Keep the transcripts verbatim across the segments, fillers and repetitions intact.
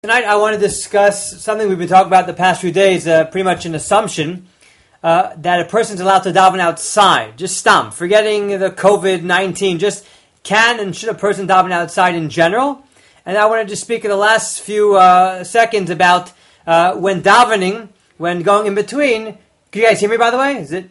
Tonight I want to discuss something we've been talking about the past few days, uh, pretty much an assumption uh, that a person's allowed to daven outside. Just stam, forgetting the covid nineteen, just can and should a person daven outside in general? And I wanted to speak in the last few uh, seconds about uh, when davening, when going in between. Can you guys hear me, by the way? Is it?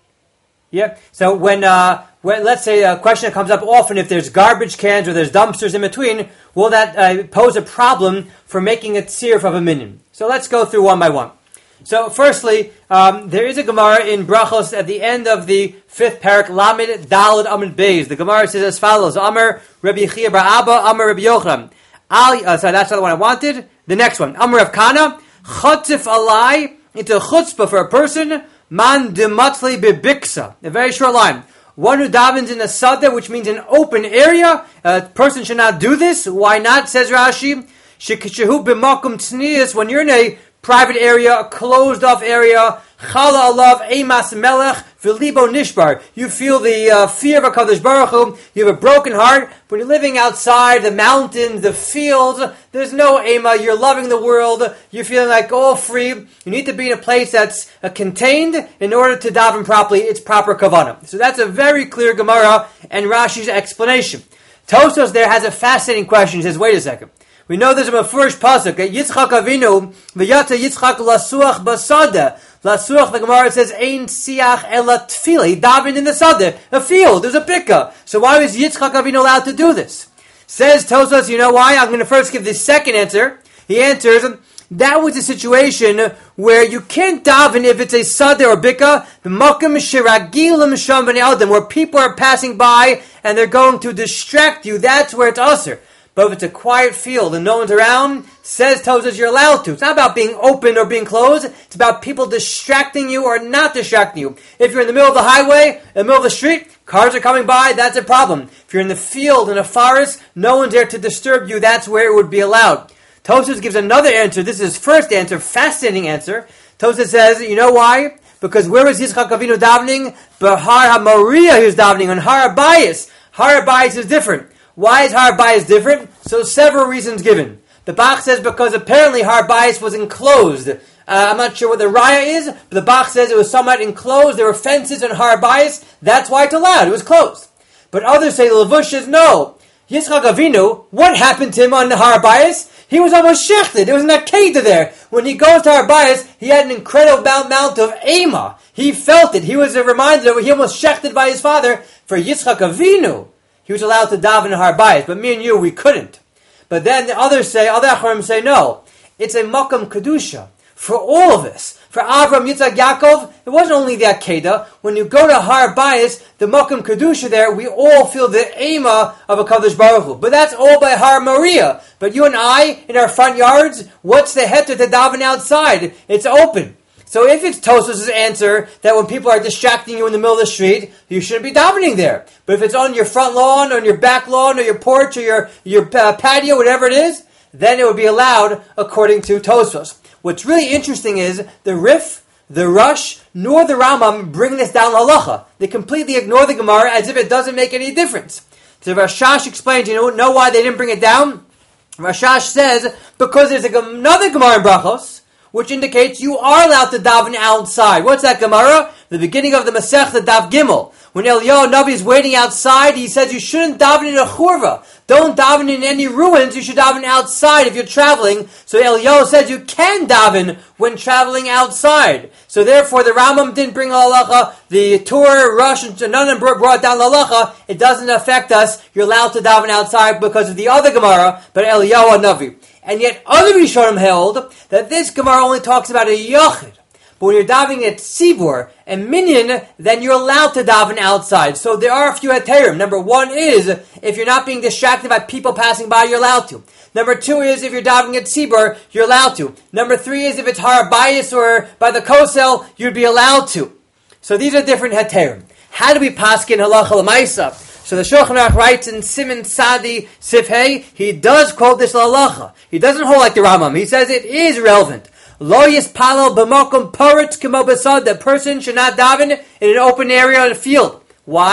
Yeah. So when, uh, when let's say a question that comes up often, if there's garbage cans or there's dumpsters in between, will that uh, pose a problem for making a tziruf of a minyan? So let's go through one by one. So firstly, um, there is a Gemara in Brachos at the end of the fifth parak, Lamed Daled Amud Beis. The Gemara says as follows: Amar Rabbi Yechia bar Abba, Amar Rabbi Yochanan. Al, uh, sorry, that's not the one I wanted. The next one, Amar Rav Kana, Chatzif alai, into chutzpah for a person, man dematzli bebiksa. A very short line. One who davens in a sadeh, which means an open area, a person should not do this. Why not? Says Rashi, Shekishehu b'makum tznius, when you're in a private area, a closed-off area, chala alav emas melech v'libo nishbar. You feel the uh, fear of HaKadosh Baruch Hu. You have a broken heart. When you're living outside the mountains, the fields, there's no ema. You're loving the world. You're feeling like all free. You need to be in a place that's uh, contained in order to daven properly. It's proper kavanah. So that's a very clear Gemara and Rashi's explanation. Tosfos there has a fascinating question. He says, wait a second. We know there's a first pasuk. Yitzchak Avinu v'yata Yitzchak lasuach basada. Lasuach, the Gemara says, ein siach ela tefillah. He davened in the sadeh, a field. There's a pika. So why was Yitzchak Avinu allowed to do this? Says Tosfos, you know why? I'm going to first give the second answer. He answers, that was a situation where you can't daven if it's a sadeh or bika, the makom shiragilim sham b'nei adam, where people are passing by and they're going to distract you. That's where it's usher. But if it's a quiet field and no one's around, says Tosfos, you're allowed to. It's not about being open or being closed. It's about people distracting you or not distracting you. If you're in the middle of the highway, in the middle of the street, cars are coming by, that's a problem. If you're in the field, in a forest, no one's there to disturb you, that's where it would be allowed. Tosfos gives another answer. This is his first answer, fascinating answer. Tosfos says, you know why? Because where was Yitzchak Avinu davening? Bahar HaMoriah he was davening, on Har HaBayis. Har HaBayis is different. Why is Har HaBayis different? So several reasons given. The Bach says because apparently Har HaBayis was enclosed. Uh, I'm not sure what the raya is, but the Bach says it was somewhat enclosed. There were fences on Har HaBayis. That's why it's allowed. It was closed. But others say, the Levush says, no. Yitzchak Avinu, what happened to him on Har HaBayis? He was almost shechted. There was an akeda there. When he goes to Har HaBayis, he had an incredible amount of ema. He felt it. He was reminded that he almost shechted by his father. For Yitzchak Avinu, he was allowed to daven in Har HaBayis, but me and you, we couldn't. But then the others say, other Acharim say, no, it's a makam kedusha for all of us. For Avram, Yitzchak, Yaakov, it wasn't only the Akedah. When you go to Har HaBayis, the makam kedusha there, we all feel the ema of a Kadosh Baruch Hu. But that's all by Har Moriah. But you and I, in our front yards, what's the heter to daven outside? It's open. So if it's Tosfos' answer that when people are distracting you in the middle of the street, you shouldn't be davening there. But if it's on your front lawn, or on your back lawn, or your porch, or your, your uh, patio, whatever it is, then it would be allowed according to Tosfos. What's really interesting is the Rif, the Rush, nor the Rambam bring this down halacha. They completely ignore the Gemara as if it doesn't make any difference. So Rashash explains, you know, know why they didn't bring it down? Rashash says, because there's another Gemara in Brachos, which indicates you are allowed to daven outside. What's that Gemara? The beginning of the Masechta Daf Gimel. When Eliyahu Navi is waiting outside, he says you shouldn't daven in a churva. Don't daven in any ruins. You should daven outside if you're traveling. So Eliyahu says you can daven when traveling outside. So therefore, the Rambam didn't bring halacha. The Torah, Rush, and none of them brought down halacha. It doesn't affect us. You're allowed to daven outside because of the other Gemara, but Eliyahu Navi. And yet other Rishonim held that this Gemara only talks about a Yachid. But when you're davening at Tzibur and Minyan, then you're allowed to daven outside. So there are a few heterim. Number one is, if you're not being distracted by people passing by, you're allowed to. Number two is, if you're davening at Tzibur, you're allowed to. Number three is, if it's Har HaBayis or by the Kosel, you'd be allowed to. So these are different heterim. How do we paskin halacha l'maisa? So the Shulchan Aruch writes in Siman Sadi Sifhei, he does quote this halacha. He doesn't hold like the Rambam. He says it is relevant. Lo yispalel b'makom paretz k'mo b'sad. The person should not daven in an open area in a field. Why?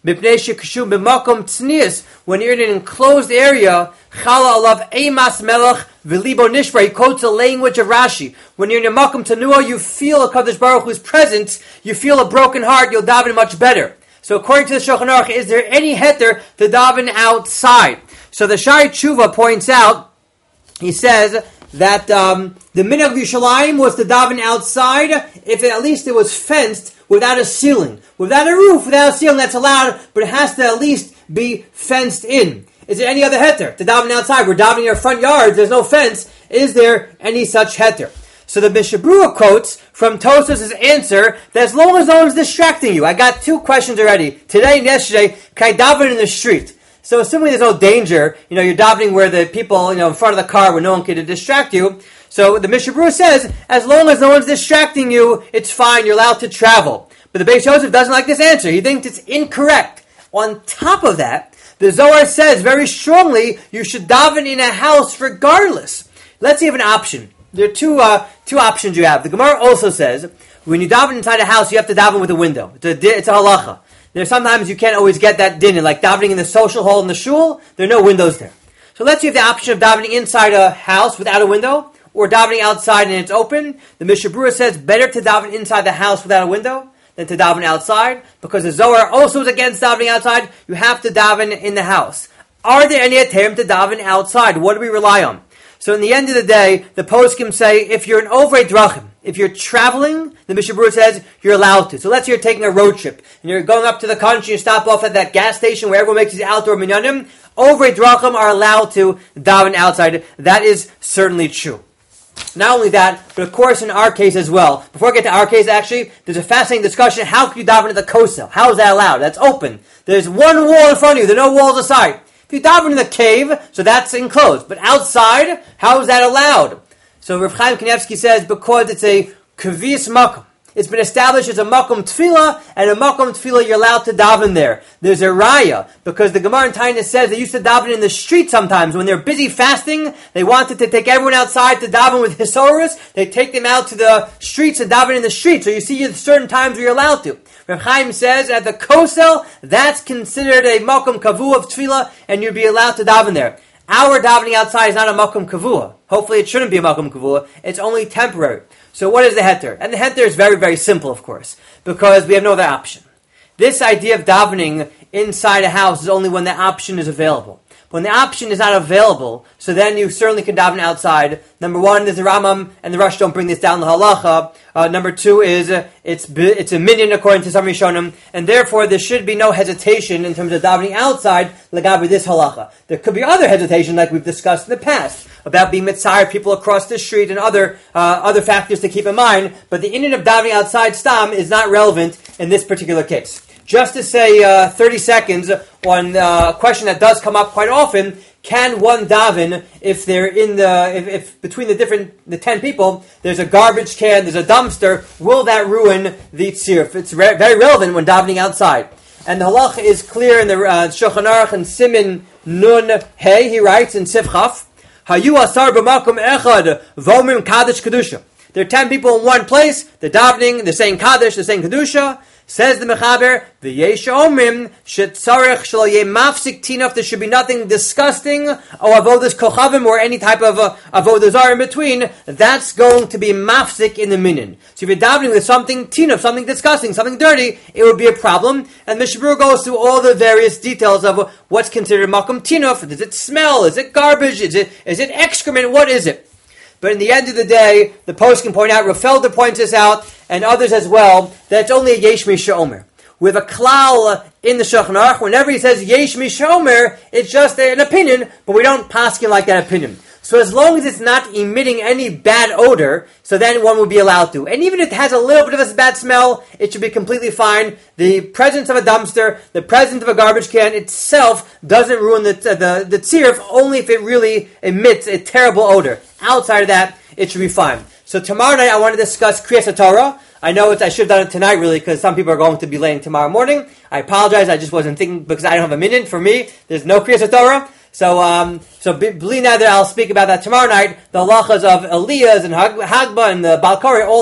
Mipnei shekashu b'makom tznius, when you're in an enclosed area, chala alav eimas melech v'libo nishra. He quotes the language of Rashi. When you're in a makom tanua, you feel a Kadosh Baruch Hu's presence, you feel a broken heart, you'll daven much better. So according to the Shulchan Aruch, is there any heter to daven outside? So the Shari Tshuva points out, he says that um, the minhag of Yerushalayim was to daven outside if it, at least it was fenced without a ceiling. Without a roof, without a ceiling, that's allowed, but it has to at least be fenced in. Is there any other heter to daven outside? We're davening in our front yards, there's no fence. Is there any such heter? So the Mishnah Berurah quotes from Tosfos' answer that as long as no one's distracting you. I got two questions already. Today and yesterday, can I daven in the street? So assuming there's no danger, you know, you're davening where the people, you know, in front of the car where no one can distract you. So the Mishnah Berurah says, as long as no one's distracting you, it's fine, you're allowed to travel. But the Beis Yosef doesn't like this answer. He thinks it's incorrect. On top of that, the Zohar says very strongly you should daven in a house regardless. Let's see if an option. There are two uh, two options you have. The Gemara also says, when you daven inside a house, you have to daven with a window. It's a, it's a halacha. There's sometimes you can't always get that din, like davening in the social hall in the shul, there are no windows there. So let's see if the option of davening inside a house without a window, or davening outside and it's open. The Mishnah Berurah says better to daven inside the house without a window than to daven outside, because the Zohar also is against davening outside. You have to daven in the house. Are there any attempt to daven outside? What do we rely on? So in the end of the day, the poskim say, if you're an overay drachim, if you're traveling, the Mishnah Berurah says you're allowed to. So let's say you're taking a road trip, and you're going up to the country, you stop off at that gas station where everyone makes these outdoor minyanim, overay drachim are allowed to daven outside. That is certainly true. Not only that, but of course in our case as well. Before I get to our case, actually, there's a fascinating discussion. How can you daven at the kosel? How is that allowed? That's open. There's one wall in front of you. There are no walls aside. If you daven in the cave, so that's enclosed. But outside, how is that allowed? So Rav Chaim Kanievsky says, because it's a kavius makom. It's been established as a makom tefillah, and a makom tefillah you're allowed to daven there. There's a raya, because the Gemara in Taanis says they used to daven in the street sometimes. When they're busy fasting, they wanted to take everyone outside to daven with hisorus. They take them out to the streets and daven in the streets. So you see at certain times where you're allowed to. Rav Chaim says at the kosel, that's considered a makom kavu of tefillah, and you'd be allowed to daven there. Our davening outside is not a makom kavua. Hopefully it shouldn't be a makom kavua. It's only temporary. So what is the heter? And the heter is very, very simple, of course, because we have no other option. This idea of davening inside a house is only when the option is available. When the option is not available, so then you certainly can daven outside. Number one is the Rambam and the Rush don't bring this down the halacha. Uh, number two is uh, it's it's a minyan according to some Rishonim, and therefore there should be no hesitation in terms of davening outside legabe this halacha. There could be other hesitation, like we've discussed in the past, about being mitzayir people across the street and other uh, other factors to keep in mind. But the inyan of davening outside stam is not relevant in this particular case. Just to say uh, thirty seconds on uh, a question that does come up quite often: can one daven if they're in the if, if between the different the ten people there's a garbage can, there's a dumpster? Will that ruin the tziruf? It's re- very relevant when davening outside. And the halach is clear in the uh, Shulchan Aruch and Simin Nun Hey. He writes in Sifchaf, Hayu asar b'makom echad v'omrim kadosh kedusha. There are ten people in one place. They're davening. They're saying kaddish. They're saying kedusha. Says the Mechaber, v'yesh omrim shetzarech shelo yeh mafsik tinaf. There should be nothing disgusting or avodas kochavim or any type of uh, avodas are in between. That's going to be mafsik in the minyan. So if you're davening with something tinaf, something disgusting, something dirty, it would be a problem. And Mishnah Berurah goes through all the various details of what's considered makom tinaf. Does it smell? Is it garbage? Is it is it excrement? What is it? But in the end of the day, the post can point out, Rafelder points this out, and others as well, that it's only a yesh misha omer. With a klal in the Shulchan Aruch, whenever he says yesh misha omer, it's just an opinion, but we don't paskin like that opinion. So as long as it's not emitting any bad odor, so then one would be allowed to. And even if it has a little bit of a bad smell, it should be completely fine. The presence of a dumpster, the presence of a garbage can itself doesn't ruin the the, the tziruf, only if it really emits a terrible odor. Outside of that, it should be fine. So tomorrow night I want to discuss Kriyas HaTorah. I know it's, I should have done it tonight really because some people are going to be late tomorrow morning. I apologize, I just wasn't thinking because I don't have a minute. For me, there's no Kriyas HaTorah. So, um, so believe now that I'll speak about that tomorrow night. The halachas of Eliyas and Hag- Hagba and the Balkari, all that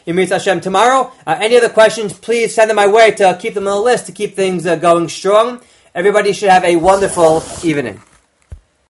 Yemir Hashem tomorrow. Uh, any other questions, please send them my way to keep them on the list, to keep things uh, going strong. Everybody should have a wonderful evening.